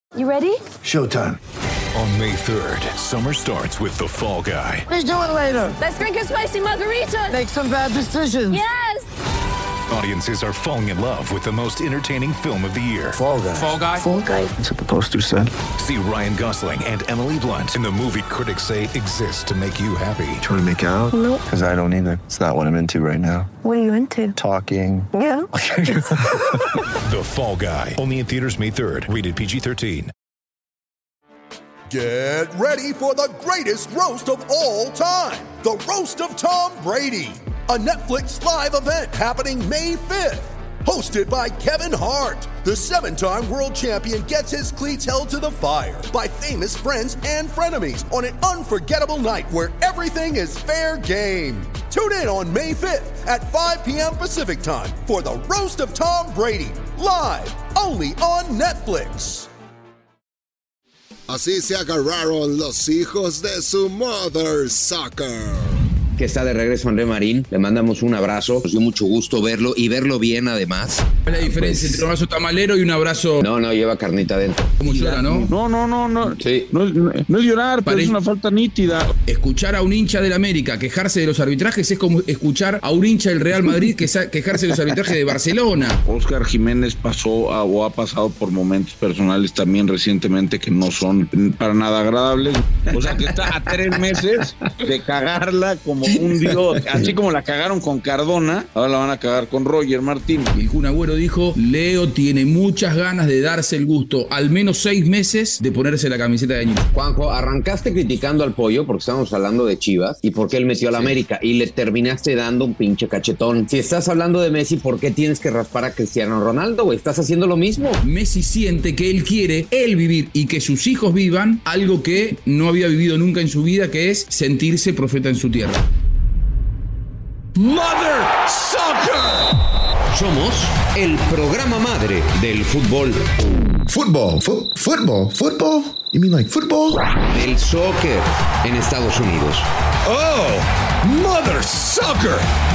You ready? Showtime. On May 3rd, summer starts with The Fall Guy. Let's do it later. Let's drink a spicy margarita. Make some bad decisions. Yes. Audiences are falling in love with the most entertaining film of the year. Fall Guy. Fall Guy? Fall guy. That's what the poster said. See Ryan Gosling and Emily Blunt in the movie critics say exists to make you happy. Trying to make it out? Nope. Because I don't either. It's not what I'm into right now. What are you into? Talking. Yeah. The Fall Guy. Only in theaters May 3rd. Rated PG-13. Get ready for the greatest roast of all time. The Roast of Tom Brady. A Netflix live event happening May 5th. Hosted by Kevin Hart. The 7-time world champion gets his cleats held to the fire by famous friends and frenemies on an unforgettable night where everything is fair game. Tune in on May 5th at 5 p.m. Pacific time for the Roast of Tom Brady. Live only on Netflix. Así se agarraron los hijos de su mother sucker. Que está de regreso André Marín, le mandamos un abrazo, nos dio mucho gusto verlo y verlo bien además. ¿Cuál es la diferencia entre un abrazo tamalero y un abrazo? No, lleva carnita adentro. ¿Cómo llora, no? No. Sí. No es llorar, pero es una falta nítida. Escuchar a un hincha del América quejarse de los arbitrajes es como escuchar a un hincha del Real Madrid quejarse de los arbitrajes de Barcelona. Óscar Jiménez ha pasado por momentos personales también recientemente que no son para nada agradables. O sea, que está a 3 meses de cagarla como un dios, así como la cagaron con Cardona, ahora la van a cagar con Roger Martín. El Kun Agüero dijo, Leo tiene muchas ganas de darse el gusto, al menos 6 meses, de ponerse la camiseta de Ñico. Juanjo, arrancaste criticando al Pollo porque estábamos hablando de Chivas y porque él metió a la América y le terminaste dando un pinche cachetón. Si estás hablando de Messi, ¿por qué tienes que raspar a Cristiano Ronaldo, güey? Estás haciendo lo mismo. Messi siente que él quiere vivir y que sus hijos vivan algo que no había vivido nunca en su vida, que es sentirse profeta en su tierra. Mother Soccer. Somos el programa madre del fútbol. Football? You mean like football? Del soccer en Estados Unidos. Oh, Mother Soccer.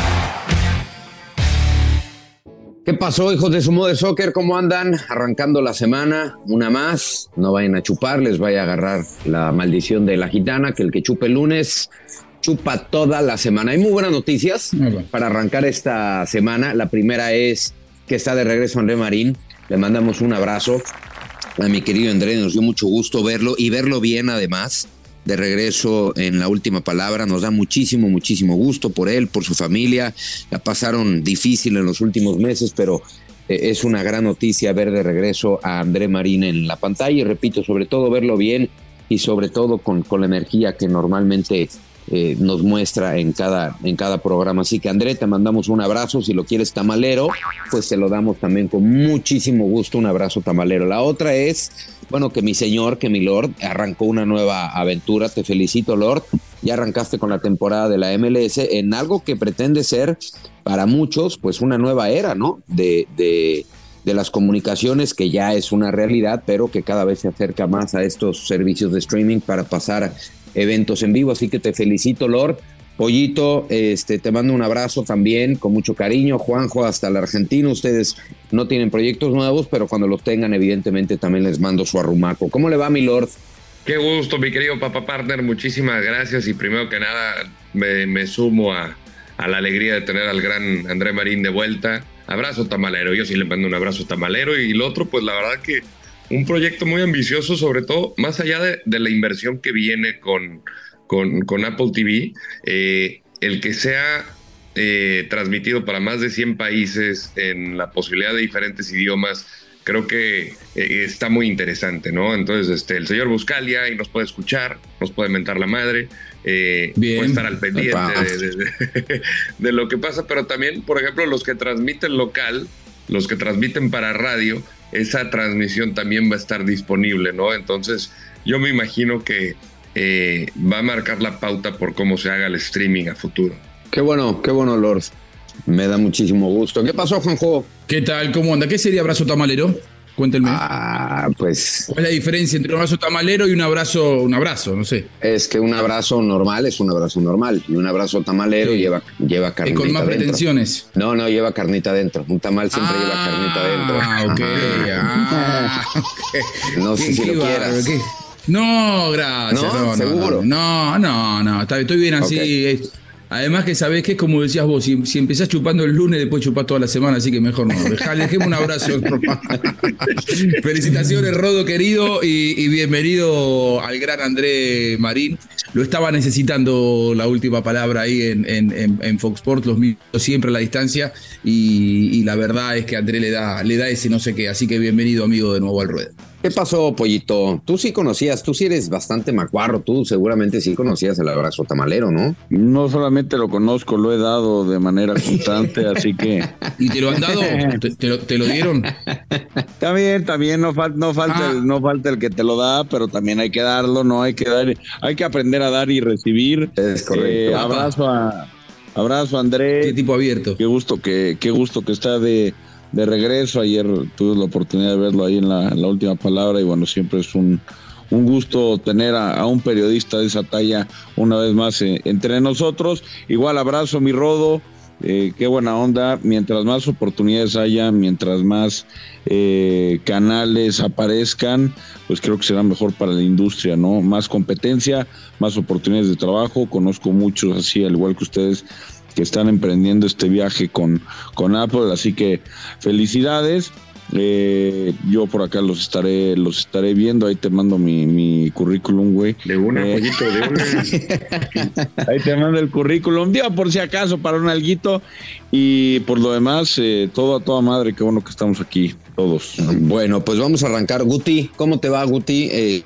¿Qué pasó, hijos de su Mother Soccer? ¿Cómo andan? Arrancando la semana, una más. No vayan a chupar, les vaya a agarrar la maldición de la gitana, que el que chupe el lunes chupa toda la semana. Hay muy buenas noticias para arrancar esta semana. La primera es que está de regreso André Marín. Le mandamos un abrazo a mi querido André. Nos dio mucho gusto verlo y verlo bien además. De regreso en la última palabra. Nos da muchísimo gusto por él, por su familia. La pasaron difícil en los últimos meses, pero es una gran noticia ver de regreso a André Marín en la pantalla. Y repito, sobre todo verlo bien y sobre todo con la energía que normalmente nos muestra en cada programa. Así que André, te mandamos un abrazo. Si lo quieres tamalero, pues te lo damos también con muchísimo gusto, un abrazo tamalero. La otra es, bueno, que mi señor, que mi Lord arrancó una nueva aventura. Te felicito, Lord. Ya arrancaste con la temporada de la MLS en algo que pretende ser para muchos pues una nueva era, ¿no? De las comunicaciones, que ya es una realidad, pero que cada vez se acerca más a estos servicios de streaming para pasar eventos en vivo, así que te felicito, Lord. Pollito, te mando un abrazo también, con mucho cariño. Juanjo, hasta la Argentina. Ustedes no tienen proyectos nuevos, pero cuando los tengan, evidentemente, también les mando su arrumaco. ¿Cómo le va, mi Lord? Qué gusto, mi querido Papá Partner. Muchísimas gracias. Y primero que nada, me sumo a la alegría de tener al gran André Marín de vuelta. Abrazo tamalero. Yo sí le mando un abrazo tamalero. Y lo otro, pues la verdad que un proyecto muy ambicioso, sobre todo, más allá de la inversión que viene con Apple TV, el que sea transmitido para más de 100 países en la posibilidad de diferentes idiomas, creo que está muy interesante, ¿no? Entonces, el señor Buscalia y nos puede escuchar, nos puede mentar la madre, puede estar al pendiente de lo que pasa, pero también, por ejemplo, los que transmiten local, los que transmiten para radio, esa transmisión también va a estar disponible, ¿no? Entonces, yo me imagino que va a marcar la pauta por cómo se haga el streaming a futuro. Qué bueno, Lord. Me da muchísimo gusto. ¿Qué pasó, Juanjo? ¿Qué tal? ¿Cómo anda? ¿Qué sería abrazo tamalero? Cuéntenme. Pues ¿Cuál es la diferencia entre un abrazo tamalero y un abrazo, no sé? es que un abrazo normal es un abrazo normal y un abrazo tamalero Sí. lleva Es carnita con más adentro. pretensiones. No, lleva carnita adentro. Un tamal siempre lleva carnita adentro. Ok. No sé si lo bárbaro, quieras. qué- No, gracias. ¿No? No, ¿Seguro? No, estoy bien así. Además que sabés que es como decías vos, si empezás chupando el lunes, después chupás toda la semana, así que mejor no. Dejemos un abrazo. Felicitaciones, Rodo querido, y bienvenido al gran André Marín. Lo estaba necesitando la última palabra ahí en Fox Sports, los míos siempre a la distancia, y la verdad es que André le da ese no sé qué, así que bienvenido, amigo, de nuevo al ruedo. ¿Qué pasó, Pollito? Tú sí eres bastante macuarro, tú seguramente sí conocías el abrazo tamalero, ¿no? No solamente lo conozco, lo he dado de manera constante, así que... ¿Y te lo han dado? ¿Te lo dieron? También no falta el que te lo da, pero también hay que darlo, ¿no? Hay que aprender a dar y recibir. Es correcto. Abrazo, André. ¿Qué tipo abierto? Qué gusto que está de regreso. Ayer tuve la oportunidad de verlo ahí en la última palabra y bueno, siempre es un gusto tener a un periodista de esa talla una vez más entre nosotros. Igual abrazo, mi Rodo. Qué buena onda. Mientras más oportunidades haya, mientras más canales aparezcan, pues creo que será mejor para la industria, ¿no? Más competencia, más oportunidades de trabajo. Conozco muchos así, al igual que ustedes, que están emprendiendo este viaje con Apple, así que felicidades. Yo por acá los estaré viendo. Ahí te mando mi currículum, güey. De una, Pollito, de una. Ahí te mando el currículum, digo, por si acaso, para un alguito. Y por lo demás, todo a toda madre. Qué bueno que estamos aquí todos. Bueno, pues vamos a arrancar. Guti, ¿cómo te va, Guti?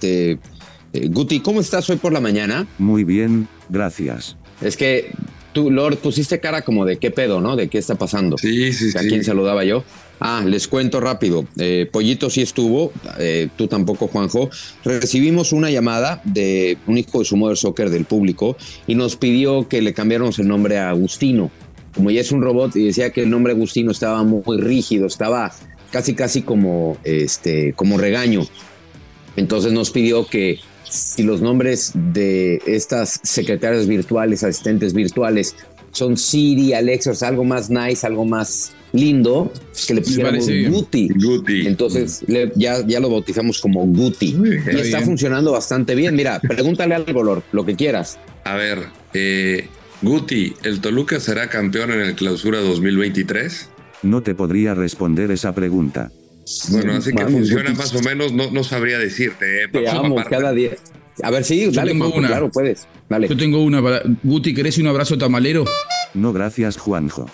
Guti, ¿cómo estás hoy por la mañana? Muy bien, gracias. Es que tú, Lord, pusiste cara como de qué pedo, ¿no? De qué está pasando. Sí. ¿A quién saludaba yo? Les cuento rápido. Pollito sí estuvo, tú tampoco, Juanjo. Recibimos una llamada de un hijo de su Mother Soccer del público y nos pidió que le cambiáramos el nombre a Agustino. Como ya es un robot y decía que el nombre Agustino estaba muy rígido, estaba casi como regaño. Entonces nos pidió que si los nombres de estas secretarias virtuales, asistentes virtuales, son Siri, Alexa, o sea, algo más nice, algo más lindo, que le pusiéramos Guti. Entonces ya lo bautizamos como Guti. Y está funcionando bastante bien. Mira, pregúntale algo, Lord, lo que quieras. A ver, Guti, ¿el Toluca será campeón en el Clausura 2023? No te podría responder esa pregunta. Bueno, así que Vamos, funciona Guti. más o menos, no sabría decirte. Te amo cada día. A ver, sí, dale, tengo Juanjo, una. claro, puedes. Dale. Yo tengo una para... Guti, ¿querés un abrazo tamalero? No, gracias, Juanjo.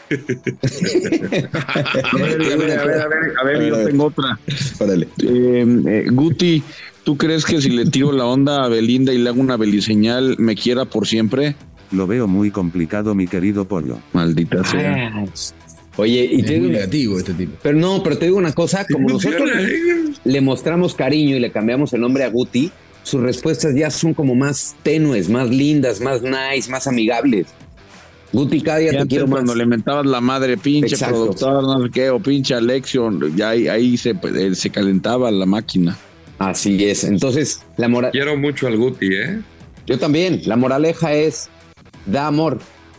A ver, yo tengo otra. Órale. Guti, ¿tú crees que si le tiro la onda a Belinda y le hago una beliseñal, me quiera por siempre? Lo veo muy complicado, mi querido pollo. Maldita sea. Oye, y Es te muy digo, negativo este tipo. pero te digo una cosa, como nosotros le mostramos cariño y le cambiamos el nombre a Guti, sus respuestas ya son como más tenues, más lindas, más nice, más amigables. Guti, cada día te quiero más. Cuando le mentabas la madre, pinche Exacto. productor, no sé qué, o pinche Alexio, ya ahí se calentaba la máquina. Así es. Entonces, Quiero mucho al Guti, ¿eh? yo también. La moraleja es: da amor,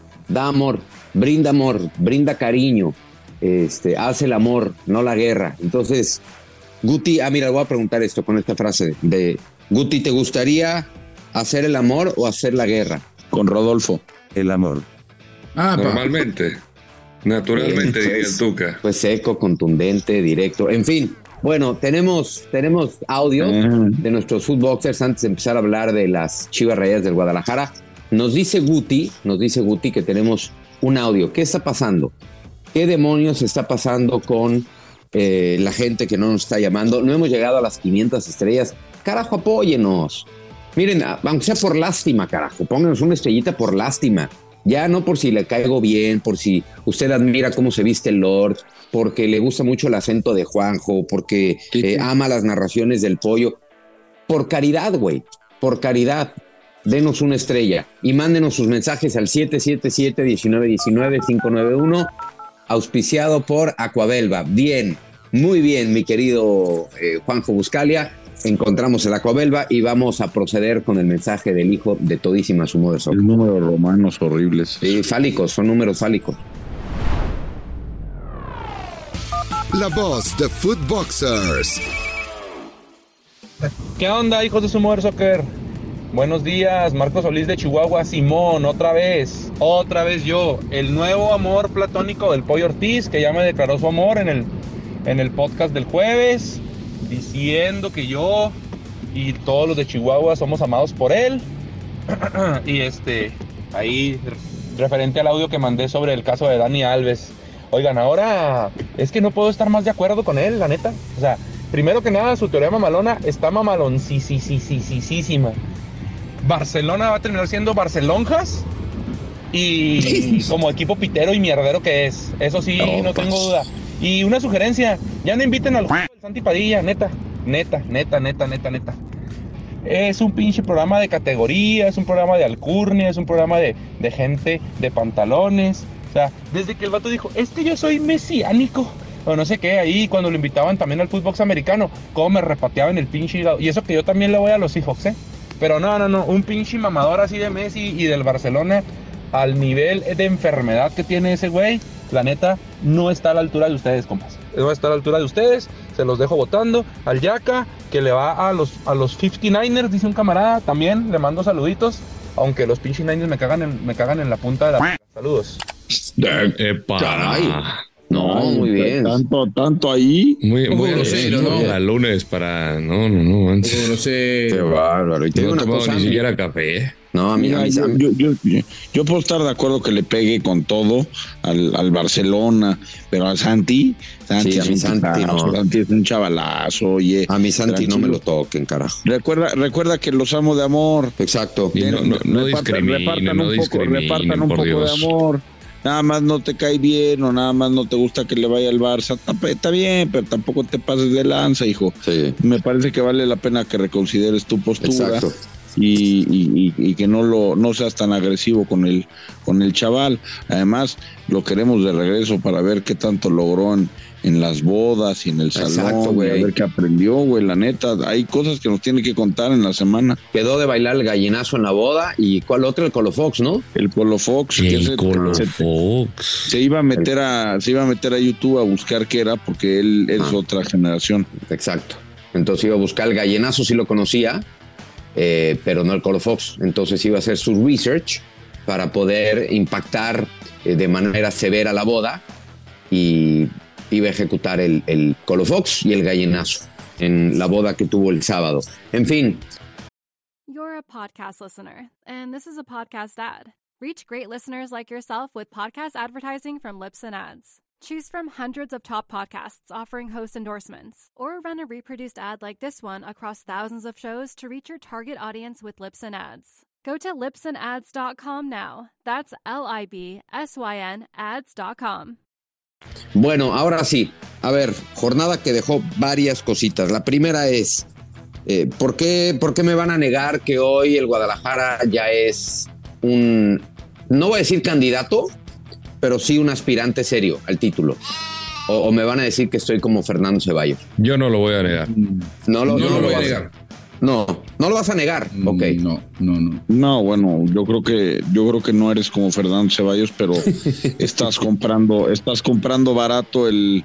brinda cariño, haz el amor, no la guerra. Entonces, Guti, mira, voy a preguntar esto con esta frase de Guti, ¿te gustaría hacer el amor o hacer la guerra? Con Rodolfo. El amor. Naturalmente, diría el Tuca. Pues seco, contundente, directo, en fin. Bueno, tenemos audio de nuestros footboxers antes de empezar a hablar de las Chivas Rayadas del Guadalajara. Nos dice Guti que tenemos un audio. ¿Qué está pasando? ¿Qué demonios está pasando con la gente que no nos está llamando? No hemos llegado a las 500 estrellas. Carajo, apóyenos. Miren, aunque sea por lástima, carajo, pónganos una estrellita por lástima. Ya no por si le caigo bien, por si usted admira cómo se viste el Lord, porque le gusta mucho el acento de Juanjo, porque ama las narraciones del Pollo. Por caridad, güey, por caridad. Denos una estrella y mándenos sus mensajes al 777-1919-591, auspiciado por Aquabelva. Bien, Muy bien, mi querido Juanjo Buscalia. Encontramos el Aquabelva y vamos a proceder con el mensaje del hijo de todísima su Mother Soccer. El número de romanos horribles. Sí, fálicos, son números fálicos. La voz de Footboxers. ¿Qué onda, hijos de su Mother Soccer? Buenos días, Marcos Solís de Chihuahua. Simón, otra vez yo, el nuevo amor platónico del Pollo Ortiz, que ya me declaró su amor en el podcast del jueves, diciendo que yo y todos los de Chihuahua somos amados por él. Y ahí, referente al audio que mandé sobre el caso de Dani Alves. Oigan, ahora es que no puedo estar más de acuerdo con él, la neta. O sea, primero que nada, su teoría mamalona está mamaloncísima. Barcelona va a terminar siendo Barcelonjas y como equipo pitero y mierdero que es. Eso sí, no tengo duda. Y una sugerencia, ya no inviten al del Santi Padilla, neta. Es un pinche programa de categoría, es un programa de alcurnia, es un programa de gente de pantalones. O sea, desde que el vato dijo, es que yo soy mesiánico, o no sé qué, ahí cuando lo invitaban también al fútbol americano, cómo me repateaban el pinche hígado. Y eso que yo también le voy a los Seahawks, Pero no, un pinche mamador así de Messi y del Barcelona, al nivel de enfermedad que tiene ese güey, la neta, no está a la altura de ustedes, compas. No está a la altura de ustedes, se los dejo votando. Al Yaka, que le va a los 59ers, dice un camarada, también le mando saluditos, aunque los pinches Niners me cagan en la punta de la... Saludos. Caray. No, muy bien. Tanto ahí. Muy grosero, ¿no? Para lunes, para... No, manches. Qué bárbaro. Y tengo una cosa, ni siquiera café. No, a mí yo puedo estar de acuerdo que le pegue con todo al Barcelona, pero al Santi sí, a mi Santi no. Santi es un chavalazo, oye. A mi Santi no me lo toquen, carajo. Recuerda que los amo de amor. Exacto. No repartan un poco de amor. Nada más no te cae bien o nada más no te gusta que le vaya al Barça, está bien, pero tampoco te pases de lanza, hijo. Sí. Me parece que vale la pena que reconsideres tu postura. Exacto. Y que no seas tan agresivo con el chaval. Además, lo queremos de regreso para ver qué tanto logró en las bodas y en el salón, güey, a ver qué aprendió, güey, la neta. Hay cosas que nos tiene que contar en la semana. Quedó de bailar el gallinazo en la boda y ¿cuál otro? El Colofox, ¿no? El Colofox. Se iba a meter a YouTube a buscar qué era, porque él es otra generación. Exacto. Entonces iba a buscar el gallinazo, sí lo conocía, pero no el Colofox. Entonces iba a hacer su research para poder impactar de manera severa la boda y iba a ejecutar el Colofox y el gallinazo en la boda que tuvo el sábado. En fin. You're a podcast listener, and this is a podcast ad. Reach great listeners like yourself with podcast advertising from Libsyn Ads. Choose from hundreds of top podcasts offering host endorsements, or run a reproduced ad like this one across thousands of shows to reach your target audience with Libsyn Ads. Go to libsynads.com now. That's LIBSYN ads.com. Bueno, ahora sí. A ver, jornada que dejó varias cositas. La primera es, ¿por qué me van a negar que hoy el Guadalajara ya es un, no voy a decir candidato, pero sí un aspirante serio al título? O me van a decir que estoy como Fernando Ceballos. Yo no lo voy a negar. No lo voy a negar. No lo vas a negar. Ok. No, bueno, yo creo que no eres como Fernando Ceballos, pero estás comprando barato el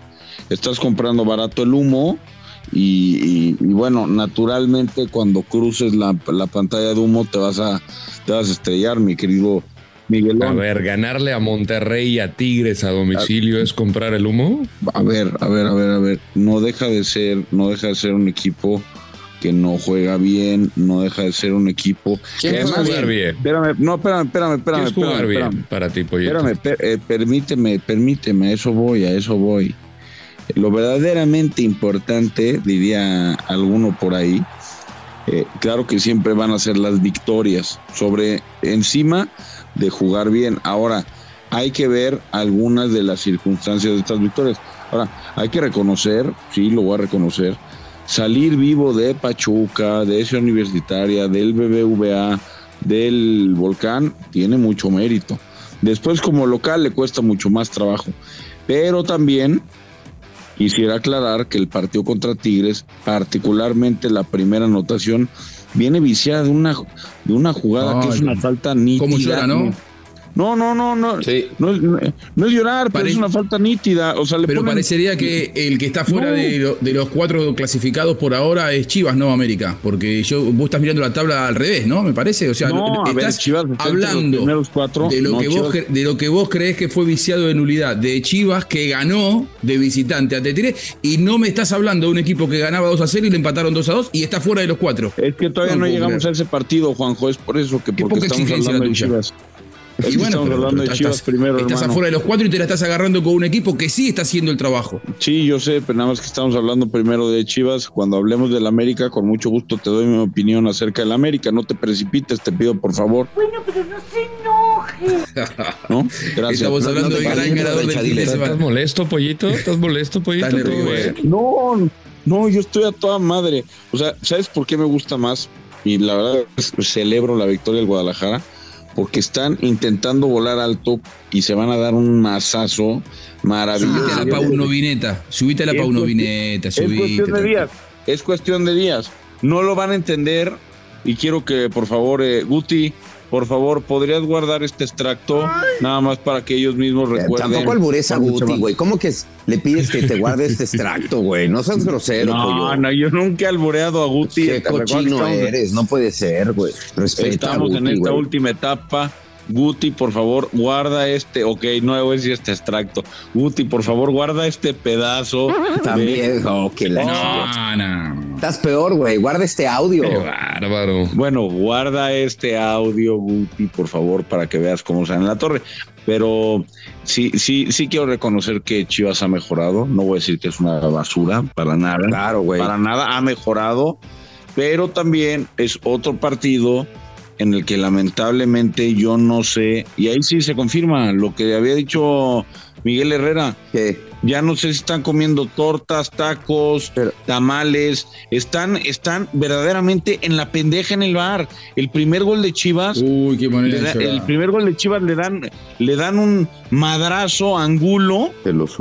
humo y bueno, naturalmente cuando cruces la pantalla de humo te vas a estrellar, mi querido Miguelón. A ver, ganarle a Monterrey y a Tigres a domicilio es comprar el humo. A ver, no deja de ser un equipo que no juega bien, no deja de ser un equipo que además jugar bien. Espérame. ¿Quieres jugar bien para ti, Pollito? Permíteme, a eso voy. Lo verdaderamente importante, diría alguno por ahí, claro que siempre van a ser las victorias sobre encima de jugar bien. Ahora, hay que ver algunas de las circunstancias de estas victorias. Ahora, hay que reconocer, sí, lo voy a reconocer, salir vivo de Pachuca, de esa Universitaria, del BBVA, del Volcán, tiene mucho mérito. Después como local le cuesta mucho más trabajo, pero también quisiera aclarar que el partido contra Tigres, particularmente la primera anotación, viene viciada de una jugada que es una falta nítida. ¿Cómo llora, no? No. Sí. No es llorar, pero es una falta nítida. O sea, pero parecería que el que está fuera de los 4 clasificados por ahora es Chivas, no América. Porque vos estás mirando la tabla al revés, ¿no? Me parece. O sea, estás Chivas hablando de lo que vos creés que fue viciado de nulidad de Chivas, que ganó de visitante a Tigres, y no me estás hablando de un equipo que ganaba 2-0 y le empataron 2-2 y está fuera de los 4. Es que todavía no llegamos a ese partido, Juanjo. Es por eso que porque estamos hablando de Chivas. Y bueno, pero hablando de Chivas primero, estás afuera de los 4 y te la estás agarrando con un equipo que sí está haciendo el trabajo. Sí, yo sé, pero nada más que estamos hablando primero de Chivas. Cuando hablemos del América, con mucho gusto te doy mi opinión acerca del América. No te precipites, te pido por favor. Bueno, pero no se enoje. ¿No? Gracias. Estamos hablando del gran ganador del fin de semana. ¿Estás molesto, Pollito? No, yo estoy a toda madre. O sea, ¿sabes por qué me gusta más? Y la verdad es que celebro la victoria del Guadalajara. Porque están intentando volar alto y se van a dar un mazazo maravilloso. Subite a la Paunovineta. Es cuestión de días. No lo van a entender y quiero que, por favor, Guti, por favor, ¿podrías guardar este extracto? Nada más para que ellos mismos recuerden. Tampoco albures a Guti, güey. ¿Cómo que le pides que te guarde este extracto, güey? No seas grosero, No, yo nunca he albureado a Guti. Qué cochino eres, no puede ser, güey. Respeta a Guti, en esta güey. última etapa. Guti, por favor, guarda este. Ok, no voy a decir este extracto. Guti, por favor, guarda este pedazo. También, No. Estás peor, güey. Guarda este audio. Qué bárbaro. Bueno, guarda este audio, Guti, por favor, para que veas cómo sale en la torre. Pero sí quiero reconocer que Chivas ha mejorado. No voy a decir que es una basura, para nada. Claro, güey. Para nada ha mejorado. Pero también es otro partido en el que lamentablemente yo no sé, y ahí sí se confirma lo que había dicho Miguel Herrera, que ya no sé si están comiendo tortas, tacos, tamales, están verdaderamente en la pendeja en el bar. El primer gol de Chivas, qué manera el primer gol de Chivas le dan un madrazo a Angulo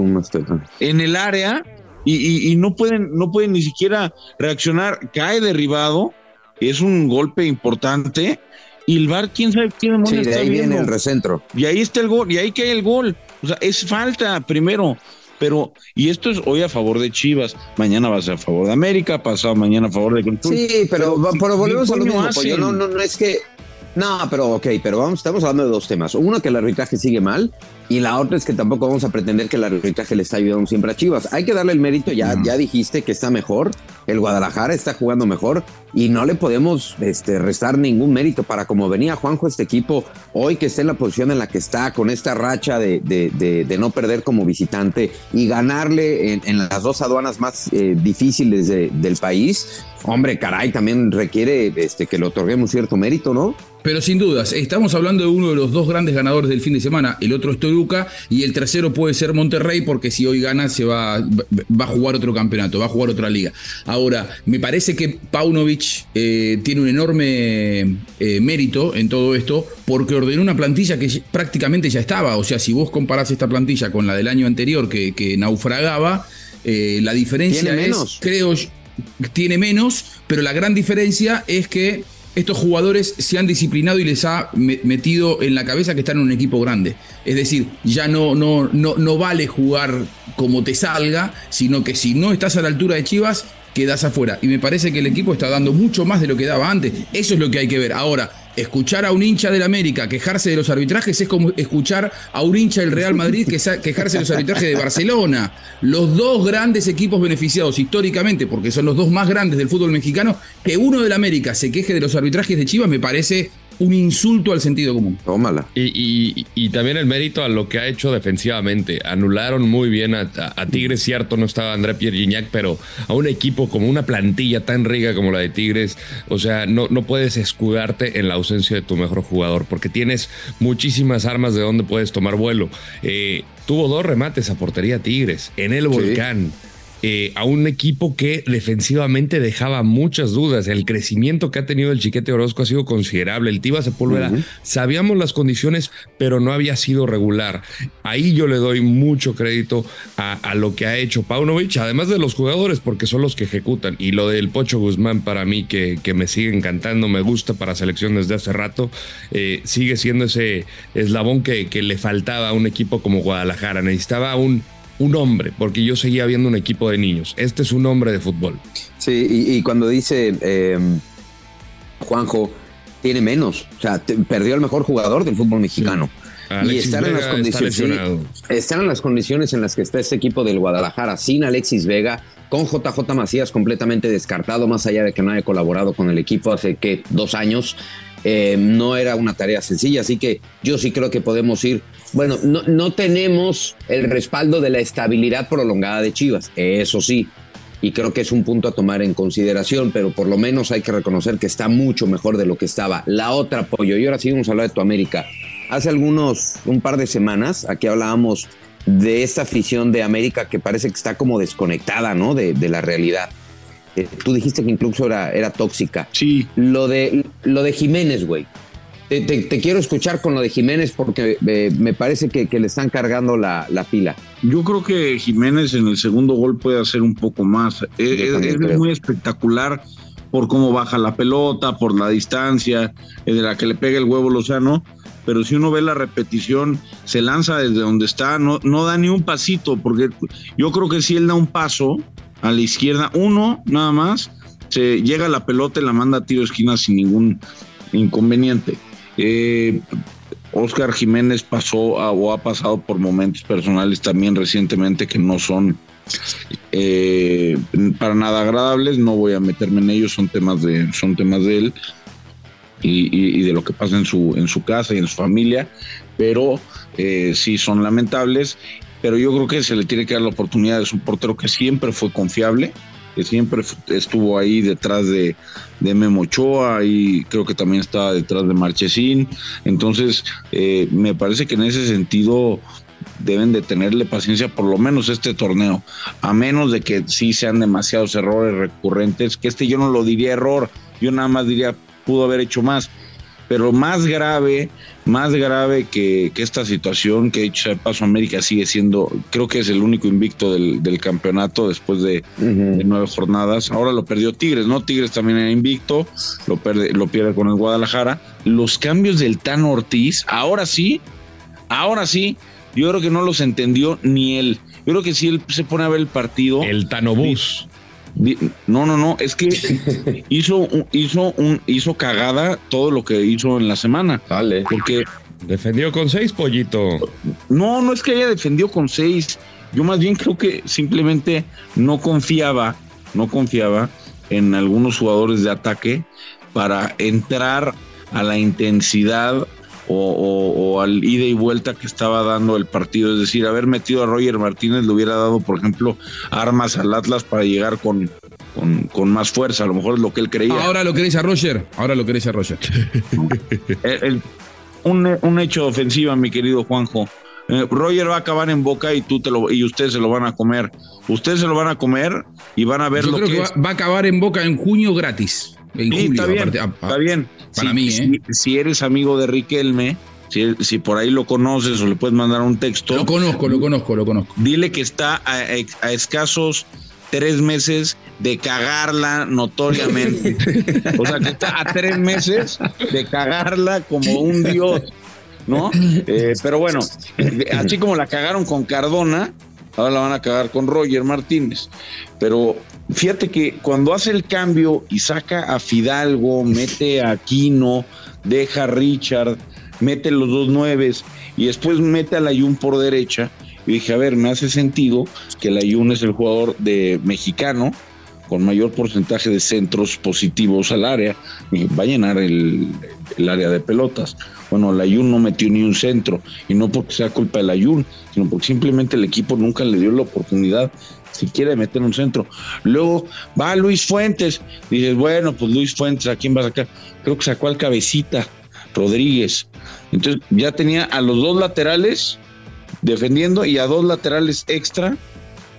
en el área y no pueden ni siquiera reaccionar, cae derribado. Es un golpe importante y el VAR, quién sabe quién demonios está de ahí viendo. viene el recentro. Y ahí está el gol, y ahí cae el gol. O sea, es falta primero. Pero, y esto es hoy a favor de Chivas, mañana va a ser a favor de América, pasado mañana a favor de Cruz. Sí, pero volvemos a lo mismo. Pues no es que. No, pero estamos hablando de 2 temas. Uno, que el arbitraje sigue mal, y la otra es que tampoco vamos a pretender que el arbitraje le está ayudando siempre a Chivas. Hay que darle el mérito, ya dijiste que está mejor, el Guadalajara está jugando mejor, y no le podemos restar ningún mérito para como venía Juanjo este equipo, hoy que está en la posición en la que está, con esta racha de no perder como visitante y ganarle en las 2 aduanas más difíciles del país. Hombre, caray, también requiere que le otorguemos cierto mérito, ¿no? Pero sin dudas, estamos hablando de uno de los 2 grandes ganadores del fin de semana. El otro es Toluca y el tercero puede ser Monterrey, porque si hoy gana se va a jugar otro campeonato, va a jugar otra liga. Ahora, me parece que Paunovic tiene un enorme mérito en todo esto, porque ordenó una plantilla que prácticamente ya estaba. O sea, si vos comparás esta plantilla con la del año anterior que naufragaba, la diferencia tiene menos, pero la gran diferencia es que estos jugadores se han disciplinado y les ha metido en la cabeza que están en un equipo grande. Es decir, ya no vale jugar como te salga, sino que si no estás a la altura de Chivas, quedás afuera. Y me parece que el equipo está dando mucho más de lo que daba antes. Eso es lo que hay que ver. Ahora, escuchar a un hincha del América quejarse de los arbitrajes es como escuchar a un hincha del Real Madrid quejarse de los arbitrajes de Barcelona. Los 2 grandes equipos beneficiados históricamente, porque son los 2 más grandes del fútbol mexicano, que uno del América se queje de los arbitrajes de Chivas me parece un insulto al sentido común. Tómala. Y también el mérito a lo que ha hecho defensivamente. Anularon muy bien a Tigres, cierto, no estaba André Pierre Gignac, pero a un equipo como una plantilla tan rica como la de Tigres, o sea, no puedes escudarte en la ausencia de tu mejor jugador, porque tienes muchísimas armas de donde puedes tomar vuelo. Tuvo 2 remates a portería Tigres en el Volcán. a un equipo que defensivamente dejaba muchas dudas. El crecimiento que ha tenido el Chiquete Orozco ha sido considerable. El Tiva Sepúlveda, sabíamos las condiciones, pero no había sido regular. Ahí yo le doy mucho crédito a lo que ha hecho Paunovic, además de los jugadores, porque son los que ejecutan. Y lo del Pocho Guzmán, para mí, que me sigue encantando, me gusta para selección desde hace rato, sigue siendo ese eslabón que le faltaba a un equipo como Guadalajara. Necesitaba un hombre, porque yo seguía viendo un equipo de niños. Este es un hombre de fútbol. Sí, y cuando dice Juanjo, tiene menos, o sea, perdió al mejor jugador del fútbol mexicano. Alexis y están en las condiciones, están en las condiciones en las que está este equipo del Guadalajara, sin Alexis Vega, con JJ Macías completamente descartado, más allá de que no haya colaborado con el equipo hace 2 años. No era una tarea sencilla, así que yo sí creo que podemos ir. Bueno, no tenemos el respaldo de la estabilidad prolongada de Chivas, eso sí, y creo que es un punto a tomar en consideración, pero por lo menos hay que reconocer que está mucho mejor de lo que estaba. La otra, Pollo, y ahora sí vamos a hablar de tu América. Hace un par de semanas, aquí hablábamos de esta afición de América que parece que está como desconectada, ¿no? De la realidad. Tú dijiste que incluso era tóxica. Sí. Lo de Jiménez, güey. Te quiero escuchar con lo de Jiménez porque me parece que le están cargando la pila. Yo creo que Jiménez en el segundo gol puede hacer un poco más. Es muy espectacular por cómo baja la pelota, por la distancia, de la que le pega el huevo Lozano. Pero si uno ve la repetición, se lanza desde donde está, no da ni un pasito, porque yo creo que si él da un paso a la izquierda, uno nada más, se llega a la pelota y la manda a tiro de esquina sin ningún inconveniente. Óscar Jiménez ha pasado por momentos personales también recientemente que no son para nada agradables. No voy a meterme en ellos, son temas de él y de lo que pasa en su casa y en su familia, pero sí son lamentables. Pero yo creo que se le tiene que dar la oportunidad. Es un portero que siempre fue confiable, que siempre estuvo ahí detrás de Memo Ochoa, y creo que también estaba detrás de Marchesín. Entonces me parece que en ese sentido deben de tenerle paciencia por lo menos este torneo, a menos de que sí sean demasiados errores recurrentes, que yo no lo diría error, yo nada más diría pudo haber hecho más. Pero más grave que esta situación, que dicho sea de paso, América sigue siendo, creo que es el único invicto del campeonato después de 9 jornadas. Ahora lo perdió Tigres, ¿no? Tigres también era invicto, lo pierde con el Guadalajara. Los cambios del Tano Ortiz, ahora sí, yo creo que no los entendió ni él. Yo creo que si él se pone a ver el partido. El Tano Bus. No, es que hizo cagada todo lo que hizo en la semana. Vale. Porque defendió con 6, Pollito. No es que haya defendido con 6. Yo más bien creo que simplemente no confiaba en algunos jugadores de ataque para entrar a la intensidad o al ida y vuelta que estaba dando el partido. Es decir, haber metido a Roger Martínez le hubiera dado, por ejemplo, armas al Atlas para llegar con más fuerza. A lo mejor es lo que él creía. Ahora lo queréis a Roger. Un hecho de ofensiva, mi querido Juanjo. Roger va a acabar en Boca y ustedes se lo van a comer. Ustedes se lo van a comer y van a ver. Yo creo que va a acabar en Boca en junio gratis. En julio, está bien. Para mí, si eres amigo de Riquelme, si por ahí lo conoces o le puedes mandar un texto. Lo conozco. Dile que está a escasos 3 meses de cagarla notoriamente. O sea, que está a 3 meses de cagarla como un dios, ¿no? Pero bueno, así como la cagaron con Cardona, ahora la van a cagar con Roger Martínez. Pero fíjate que cuando hace el cambio y saca a Fidalgo, mete a Aquino, deja a Richard, mete los 2 9s y después mete a Layún por derecha, y dije, a ver, me hace sentido que Layún es el jugador mexicano con mayor porcentaje de centros positivos al área, y va a llenar el área de pelotas. Bueno, Layún no metió ni un centro, y no porque sea culpa de Layún, sino porque simplemente el equipo nunca le dio la oportunidad si quiere meter un centro. Luego va Luis Fuentes, dices, bueno, pues Luis Fuentes, ¿a quién va a sacar? Creo que sacó al Cabecita Rodríguez. Entonces ya tenía a los 2 laterales defendiendo y a 2 laterales extra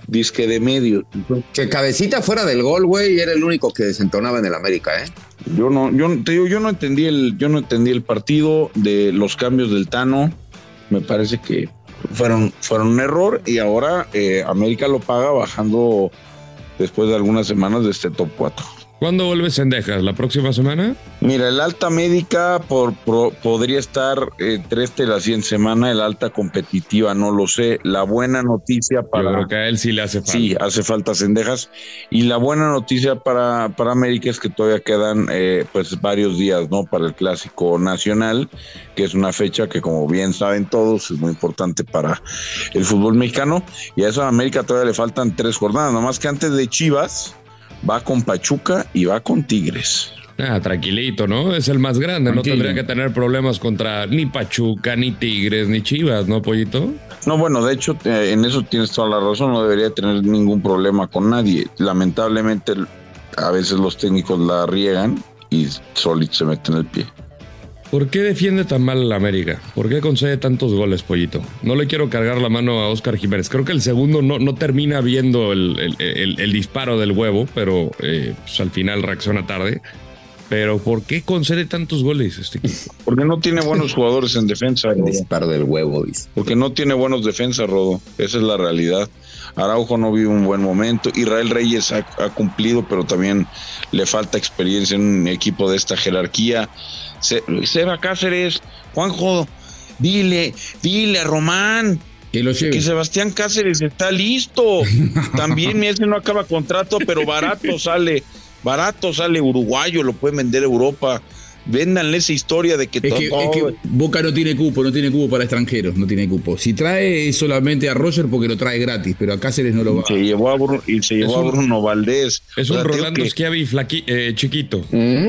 disque de medio. Que Cabecita fuera del gol, güey, era el único que desentonaba en el América, ¿eh? Yo no entendí el partido de los cambios del Tano. Me parece que fueron un error y ahora América lo paga bajando después de algunas semanas de este top 4. ¿Cuándo vuelve Cendejas? ¿La próxima semana? Mira, el alta médica podría estar 3 de la 100 semana, el alta competitiva no lo sé. La buena noticia para... Yo creo que a él sí le hace falta. Sí, hace falta Cendejas. Y la buena noticia para América es que todavía quedan pues varios días, ¿no? Para el Clásico Nacional, que es una fecha que, como bien saben todos, es muy importante para el fútbol mexicano. Y a eso a América todavía le faltan 3 jornadas, nomás que antes de Chivas va con Pachuca y va con Tigres. Tranquilito, ¿no? Es el más grande, Tranquilo. No tendría que tener problemas contra ni Pachuca, ni Tigres, ni Chivas, ¿no, Pollito? No, bueno, de hecho, en eso tienes toda la razón, no debería tener ningún problema con nadie. Lamentablemente, a veces los técnicos la riegan y solito se meten el pie. ¿Por qué defiende tan mal la América? ¿Por qué concede tantos goles, Pollito? No le quiero cargar la mano a Óscar Jiménez. Creo que el segundo no termina viendo el disparo del huevo, pero pues al final reacciona tarde. Pero ¿por qué concede tantos goles este equipo? Porque no tiene buenos jugadores en defensa. El disparo del huevo, dice. Porque no tiene buenos defensas, Rodo. Esa es la realidad. Araujo no vive un buen momento. Israel Reyes ha cumplido, pero también le falta experiencia en un equipo de esta jerarquía. Seba Cáceres, Juanjo, dile a Román que Sebastián Cáceres está listo. También ese no acaba contrato, pero barato sale uruguayo, lo pueden vender a Europa. Véndanle esa historia de que es que Boca no tiene cupo para extranjeros, no tiene cupo. Si trae solamente a Roger porque lo trae gratis, pero a Cáceres no lo va. Se llevó a Bruno Valdés. Es un Rolando Schiavi chiquito.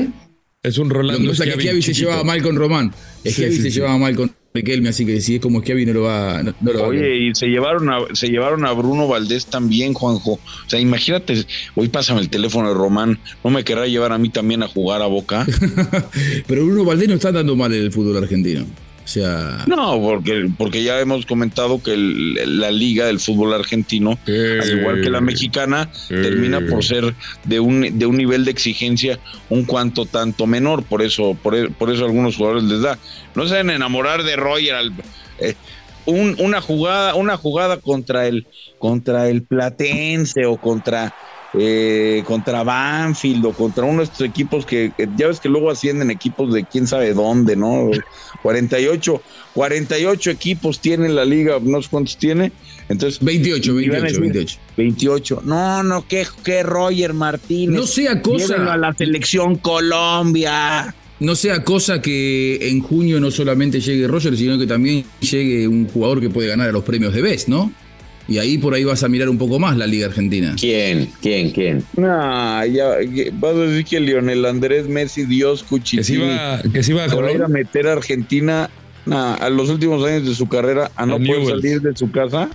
Es un Rolando Lo que pasa es que Schiavi se llevaba mal con Román. Schiavi se llevaba mal con Riquelme, así que si es como Schiavi no lo va. Oye, y se llevaron a Bruno Valdés también, Juanjo. O sea, imagínate, hoy pásame el teléfono de Román, no me querrá llevar a mí también a jugar a Boca. Pero Bruno Valdés no está dando mal en el fútbol argentino. O sea... No, porque ya hemos comentado que la liga del fútbol argentino, al igual que la mexicana, termina por ser de un nivel de exigencia un cuanto tanto menor. Por eso a algunos jugadores les da. No se deben enamorar de Roger. Una jugada contra el Platense o contra Banfield o contra uno de estos equipos que ya ves que luego ascienden equipos de quién sabe dónde, ¿no? 48 equipos tiene la liga, no sé cuántos tiene. Entonces 28. No, que Roger Martínez. No sea cosa. Llévenlo a la selección Colombia. No sea cosa que en junio no solamente llegue Roger, sino que también llegue un jugador que puede ganar a los premios de Best, ¿no? Y ahí por ahí vas a mirar un poco más la Liga Argentina. ¿Quién? Nah, ya vas a decir que Lionel Andrés Messi, Dios Cuchitini, que se iba a ir a meter a Argentina a los últimos años de su carrera a no poder salir de su casa.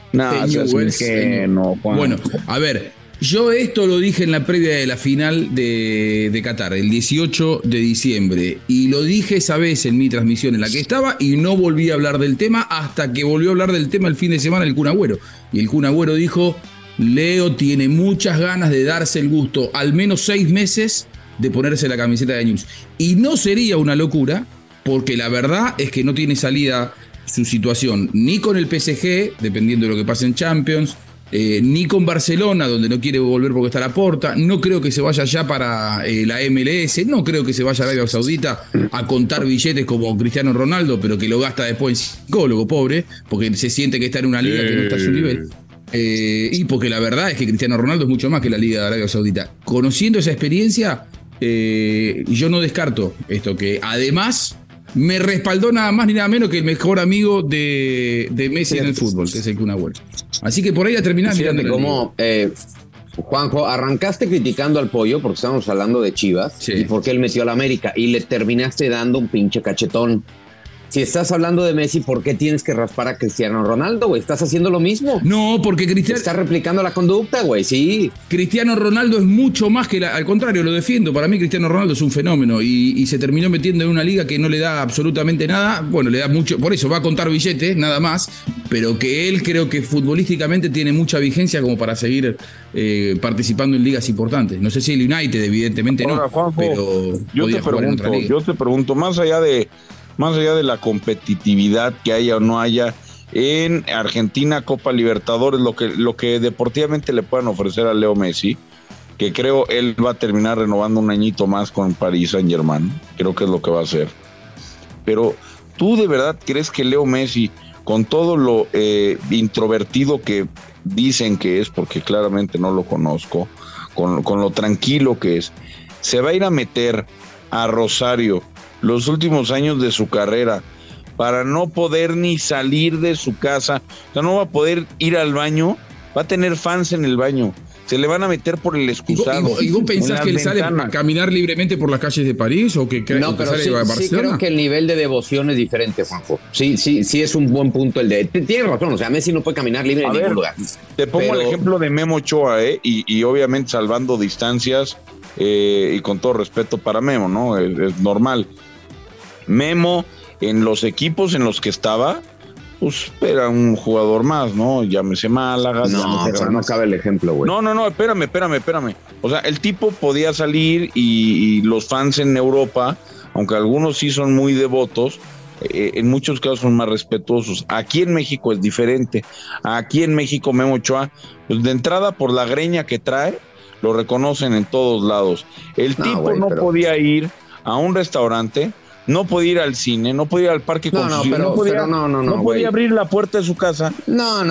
Bueno, a ver, yo esto lo dije en la previa de la final de Qatar, el 18 de diciembre, y lo dije esa vez en mi transmisión en la que estaba y no volví a hablar del tema hasta que volvió a hablar del tema el fin de semana el Kun Agüero. Y el Kun Agüero dijo, Leo tiene muchas ganas de darse el gusto, al menos 6 meses, de ponerse la camiseta de Newell's. Y no sería una locura, porque la verdad es que no tiene salida su situación, ni con el PSG, dependiendo de lo que pase en Champions, ni con Barcelona, donde no quiere volver porque está Laporta. No creo que se vaya ya para la MLS, no creo que se vaya a Arabia Saudita a contar billetes como Cristiano Ronaldo, pero que lo gasta después en psicólogo, pobre, porque se siente que está en una liga que no está a su nivel. Y porque la verdad es que Cristiano Ronaldo es mucho más que la liga de Arabia Saudita. Conociendo esa experiencia, yo no descarto esto, que además me respaldó nada más ni nada menos que el mejor amigo de Messi en el fútbol, que es el Kun Agüero. Así que por ahí a terminar. Fíjate cómo, Juanjo, arrancaste criticando al Pollo porque estábamos hablando de Chivas y porque él metió a la América y le terminaste dando un pinche cachetón. Si estás hablando de Messi, ¿por qué tienes que raspar a Cristiano Ronaldo, güey? ¿Estás haciendo lo mismo? No, porque Cristiano... Estás replicando la conducta, güey, sí. Cristiano Ronaldo es mucho más que... Al contrario, lo defiendo. Para mí Cristiano Ronaldo es un fenómeno y se terminó metiendo en una liga que no le da absolutamente nada. Bueno, le da mucho... Por eso va a contar billetes, nada más. Pero que él creo que futbolísticamente tiene mucha vigencia como para seguir participando en ligas importantes. No sé si el United, evidentemente. Ahora, no, Juanjo, pero yo te pregunto, más allá de la competitividad que haya o no haya en Argentina, Copa Libertadores, lo que deportivamente le puedan ofrecer a Leo Messi, que creo él va a terminar renovando un añito más con Paris Saint-Germain, creo que es lo que va a hacer. Pero, ¿tú de verdad crees que Leo Messi, con todo lo introvertido que dicen que es, porque claramente no lo conozco, con lo tranquilo que es, se va a ir a meter a Rosario los últimos años de su carrera para no poder ni salir de su casa? O sea, no va a poder ir al baño, va a tener fans en el baño, se le van a meter por el excusado. ¿Y vos pensás que él sale a caminar libremente por las calles de París o que no, pero sí, sí creo que el nivel de devoción es diferente, Juanjo. Sí es un buen punto el de... Tienes razón, o sea, Messi no puede caminar libre en ningún lugar. Te pongo el ejemplo de Memo Ochoa, y obviamente salvando distancias, y con todo respeto para Memo, ¿no? Es normal. Memo, en los equipos en los que estaba, pues era un jugador más, ¿no? Llámese Málaga. No, pero no cabe el ejemplo, güey. No, espérame. O sea, el tipo podía salir y los fans en Europa, aunque algunos sí son muy devotos, en muchos casos son más respetuosos. Aquí en México es diferente. Aquí en México Memo Ochoa, pues de entrada por la greña que trae, lo reconocen en todos lados. El tipo no podía ir a un restaurante, no podía ir al cine, no podía ir al parque con sus hijos, no podía abrir la puerta de su casa. No.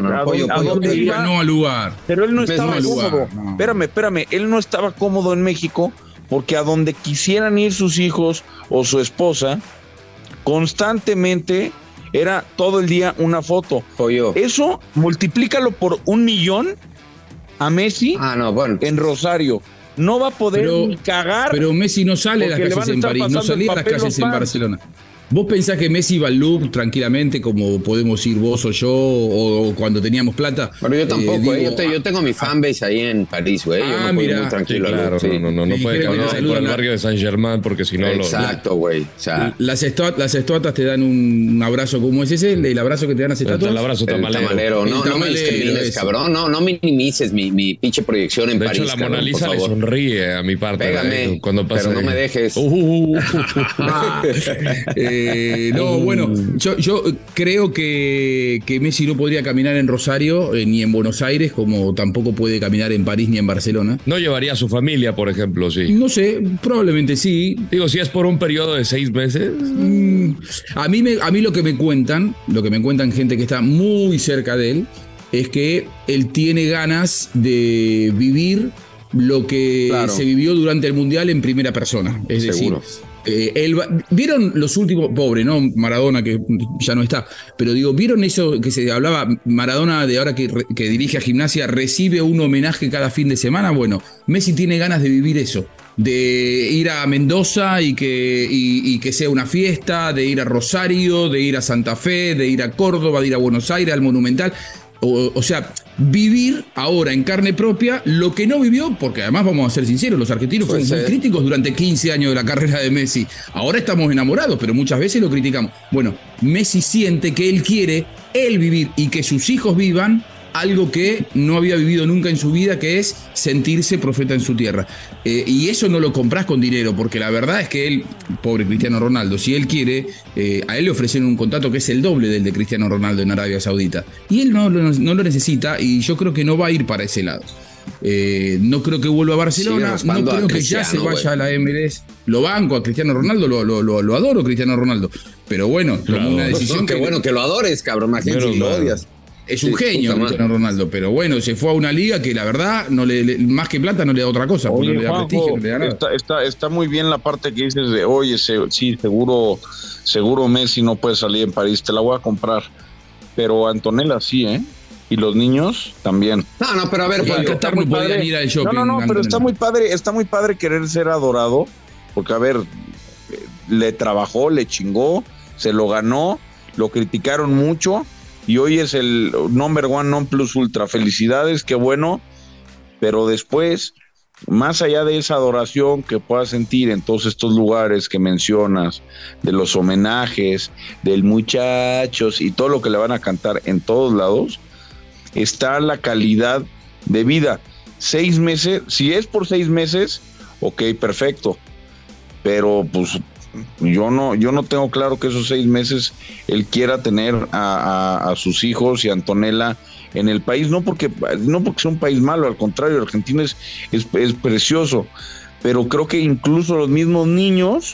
Iba no al lugar. Pero él no estaba cómodo. Espérame, él no estaba cómodo en México porque a donde quisieran ir sus hijos o su esposa, constantemente era todo el día una foto. Eso multiplícalo por 1 millón a Messi en Rosario. No va a poder ni cagar. Pero Messi no sale a las calles en París, no salía a las calles en Barcelona. ¿Vos pensás que Messi va al Louvre tranquilamente como podemos ir vos o yo o cuando teníamos plata? Pero yo tampoco, yo tengo mi fanbase ahí en París, güey. Yo no puedo ir muy tranquilo. Sí, claro, no puede caminar por el barrio de Saint-Germain porque si no Exacto, güey. O sea, las estatuas te dan un abrazo como es ese, el abrazo que te dan las estatuas. El abrazo tamalero. No me discrimines, cabrón. No minimices mi pinche proyección en París. De hecho, la Mona Lisa le sonríe a mi parte. Pégame, cuando pasa pero no me dejes. Bueno, yo creo que Messi no podría caminar en Rosario ni en Buenos Aires, como tampoco puede caminar en París ni en Barcelona. No llevaría a su familia, por ejemplo, sí. No sé, probablemente sí. Digo, si es por un periodo de 6 meses. A mí lo que me cuentan gente que está muy cerca de él, es que él tiene ganas de vivir lo que se vivió durante el Mundial en primera persona. Es Seguro. decir, ¿vieron los últimos? Pobre, ¿no? Maradona, que ya no está. Pero digo, ¿vieron eso que se hablaba? Maradona, de ahora que dirige a Gimnasia, recibe un homenaje cada fin de semana. Bueno, Messi tiene ganas de vivir eso. De ir a Mendoza y que sea una fiesta, de ir a Rosario, de ir a Santa Fe, de ir a Córdoba, de ir a Buenos Aires, al Monumental. O sea, vivir ahora en carne propia lo que no vivió, porque además vamos a ser sinceros, los argentinos fueron muy críticos durante 15 años de la carrera de Messi. Ahora estamos enamorados, pero muchas veces lo criticamos. Bueno, Messi siente que él quiere vivir y que sus hijos vivan algo que no había vivido nunca en su vida, que es sentirse profeta en su tierra. Y eso no lo compras con dinero, porque la verdad es que él, pobre Cristiano Ronaldo, si él quiere, a él le ofrecen un contrato que es el doble del de Cristiano Ronaldo en Arabia Saudita. Y él no lo necesita, y yo creo que no va a ir para ese lado. No creo que vuelva a Barcelona, no creo que ya se vaya a la MLS. Lo banco a Cristiano Ronaldo, lo adoro Cristiano Ronaldo. Pero bueno, tomó una decisión. Qué bueno que lo adores, cabrón, imagínate si lo odias. Es un genio Cristiano Ronaldo, pero bueno, se fue a una liga que la verdad no más que plata no le da otra cosa. Oye, no le da Juanjo, prestigio, no le da nada. Está muy bien la parte que dices de, oye, sí, seguro Messi no puede salir en París, te la voy a comprar. Pero Antonella sí, ¿eh? Y los niños también. No, pero a ver, en Qatar no podían ir al shopping. No, pero está muy padre querer ser adorado, porque a ver, le trabajó, le chingó, se lo ganó, lo criticaron mucho y hoy es el number one non plus ultra. Felicidades, qué bueno, pero después, más allá de esa adoración que puedas sentir en todos estos lugares que mencionas, de los homenajes, del muchachos y todo lo que le van a cantar en todos lados, está la calidad de vida. 6 meses, si es por 6 meses, ok, perfecto, pero pues yo no tengo claro que esos 6 meses él quiera tener a sus hijos y a Antonella en el país, no porque sea un país malo, al contrario, Argentina es precioso, pero creo que incluso los mismos niños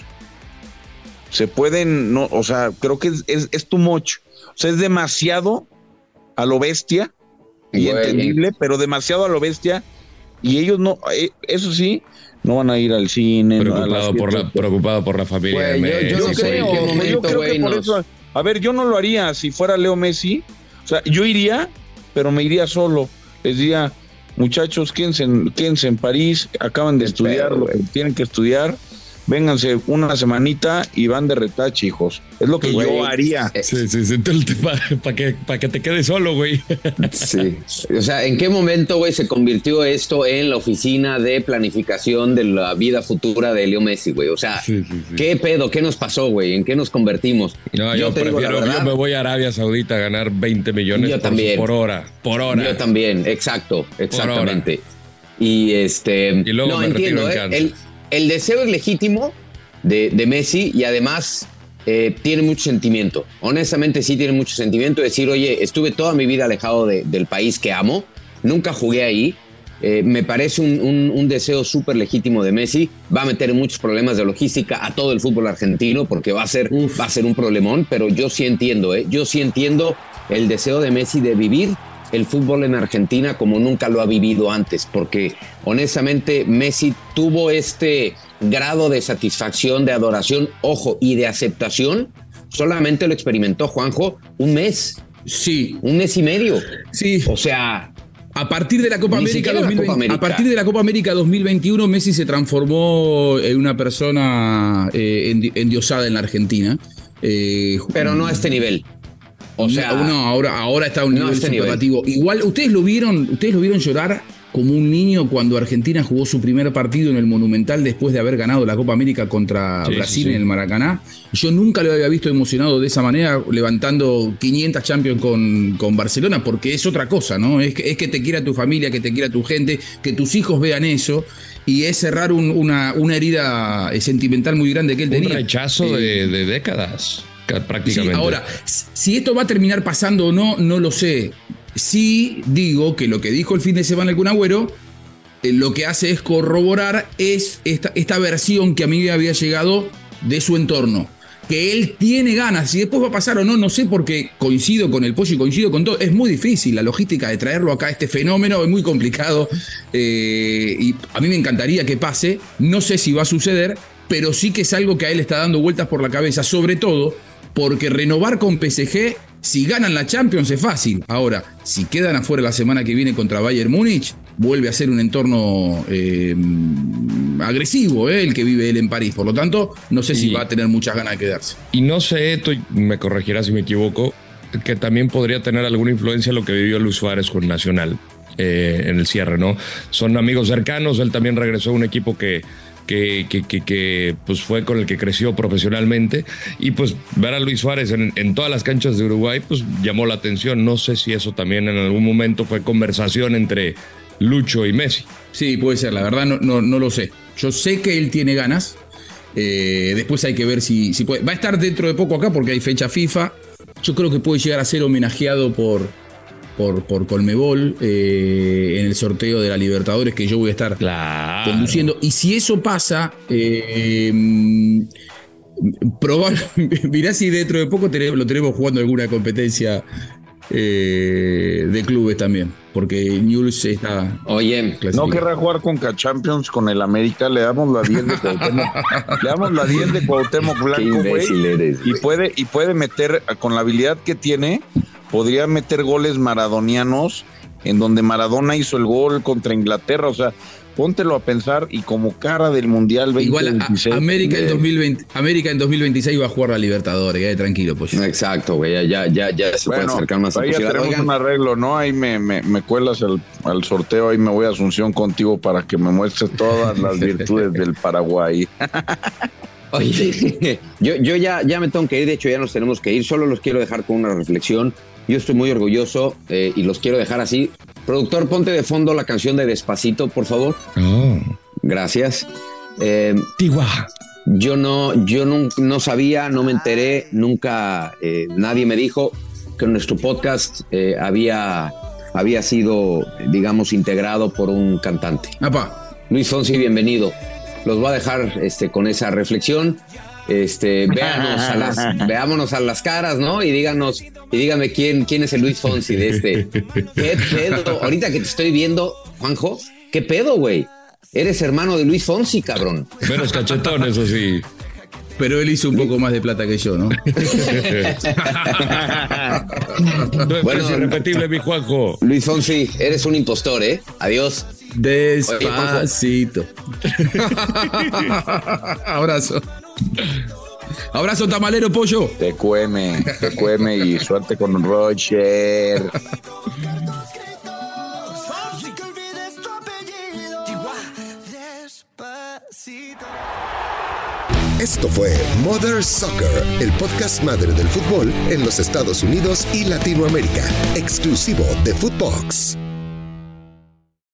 se pueden, no, o sea, creo que es too much, o sea, es demasiado a lo bestia y entendible, pero demasiado a lo bestia, y ellos no, eso sí, no van a ir al cine. Preocupado por la familia. Güey, yo creo que por eso, a ver, yo no lo haría si fuera Leo Messi, o sea, yo iría, pero me iría solo, les diría, muchachos, quédense en París, acaban de estudiar lo que tienen que estudiar, vénganse una semanita y van de retache, hijos. Es lo que yo haría. Sí. Para que te quedes solo, güey. Sí. O sea, ¿en qué momento, güey, se convirtió esto en la oficina de planificación de la vida futura de Leo Messi, güey? O sea, ¿qué pedo? ¿Qué nos pasó, güey? ¿En qué nos convertimos? No, yo me voy a Arabia Saudita a ganar 20 millones por hora. Yo también, exactamente. Y luego no entiendo, el deseo es legítimo de Messi y además tiene mucho sentimiento. Honestamente sí tiene mucho sentimiento. Decir, oye, estuve toda mi vida alejado del país que amo, nunca jugué ahí. Me parece un deseo súper legítimo de Messi. Va a meter en muchos problemas de logística a todo el fútbol argentino porque va a ser un problemón, pero yo sí entiendo, yo sí entiendo el deseo de Messi de vivir el fútbol en Argentina como nunca lo ha vivido antes, porque honestamente Messi tuvo este grado de satisfacción, de adoración, ojo, y de aceptación, solamente lo experimentó, Juanjo, un mes. Sí. 1 mes y medio. Sí. O sea, a partir de la Copa América 2021, Messi se transformó en una persona endiosada en la Argentina. Pero no a este nivel. O sea, no, ahora está a un nivel superlativo. Igual, ¿ustedes lo vieron llorar como un niño cuando Argentina jugó su primer partido en el Monumental después de haber ganado la Copa América contra Brasil en el Maracaná? Yo nunca lo había visto emocionado de esa manera, levantando 500 Champions con Barcelona, porque es otra cosa, ¿no? Es que te quiera tu familia, que te quiera tu gente, que tus hijos vean eso, y es cerrar una herida sentimental muy grande que él tenía. Un rechazo de décadas. Prácticamente. Sí, ahora, si esto va a terminar pasando o no, no lo sé. Sí digo que lo que dijo el fin de semana el Kun Agüero, lo que hace es corroborar esta versión que a mí me había llegado de su entorno. Que él tiene ganas, si después va a pasar o no, no sé, porque coincido con el Pollo y coincido con todo. Es muy difícil la logística de traerlo acá, este fenómeno, es muy complicado. Y a mí me encantaría que pase, no sé si va a suceder, pero sí que es algo que a él está dando vueltas por la cabeza, sobre todo porque renovar con PSG, si ganan la Champions es fácil. Ahora, si quedan afuera la semana que viene contra Bayern Múnich, vuelve a ser un entorno agresivo, el que vive él en París. Por lo tanto, no sé si va a tener muchas ganas de quedarse. Y no sé, tú me corregirás si me equivoco, que también podría tener alguna influencia lo que vivió Luis Suárez con Nacional en el cierre, ¿no? Son amigos cercanos, él también regresó a un equipo que pues fue con el que creció profesionalmente, y pues ver a Luis Suárez en todas las canchas de Uruguay pues llamó la atención. No sé si eso también en algún momento fue conversación entre Lucho y Messi. Sí, puede ser, la verdad no lo sé. Yo sé que él tiene ganas, después hay que ver si puede. Va a estar dentro de poco acá porque hay fecha FIFA. Yo creo que puede llegar a ser homenajeado por Conmebol en el sorteo de la Libertadores, que yo voy a estar conduciendo. Y si eso pasa, mirá si dentro de poco lo tenemos jugando alguna competencia de clubes también, porque Newell's está... Oye, no querrá jugar con Champions con el América, le damos la 10 de Cuauhtémoc. Le damos la 10 de Cuauhtémoc Blanco, güey. Y puede meter, con la habilidad que tiene, podría meter goles maradonianos, en donde Maradona hizo el gol contra Inglaterra. O sea, póntelo a pensar y como cara del Mundial 2026. Igual América en 2026 va a jugar la Libertadores, tranquilo, pues. Exacto, güey, ya se puede acercar más a la posibilidad. Tenemos un arreglo, ¿no? Ahí me cuelas al sorteo, ahí me voy a Asunción contigo para que me muestres todas las virtudes del Paraguay. Oye, yo ya me tengo que ir, de hecho ya nos tenemos que ir, solo los quiero dejar con una reflexión. Yo estoy muy orgulloso y los quiero dejar así. Productor, ponte de fondo la canción de Despacito, por favor. Oh. Gracias. Tijuana. Yo no sabía, no me enteré, nunca nadie me dijo que nuestro podcast había sido, digamos, integrado por un cantante. ¡Apa! Luis Fonsi, bienvenido. Los voy a dejar con esa reflexión. Veámonos a las caras, ¿no? Y dígame quién es el Luis Fonsi de este. ¿Qué pedo? Ahorita que te estoy viendo, Juanjo, ¿qué pedo, güey? Eres hermano de Luis Fonsi, cabrón. Menos cachetón, eso sí. Pero él hizo un poco más de plata que yo, ¿no? Bueno, es irrepetible, mi Juanjo. Luis Fonsi, eres un impostor, ¿eh? Adiós. Despacito. Abrazo. Abrazo, tamalero, pollo. Te cueme y suerte con Roger. Esto fue Mother Soccer, el podcast madre del fútbol en los Estados Unidos y Latinoamérica, exclusivo de Footbox.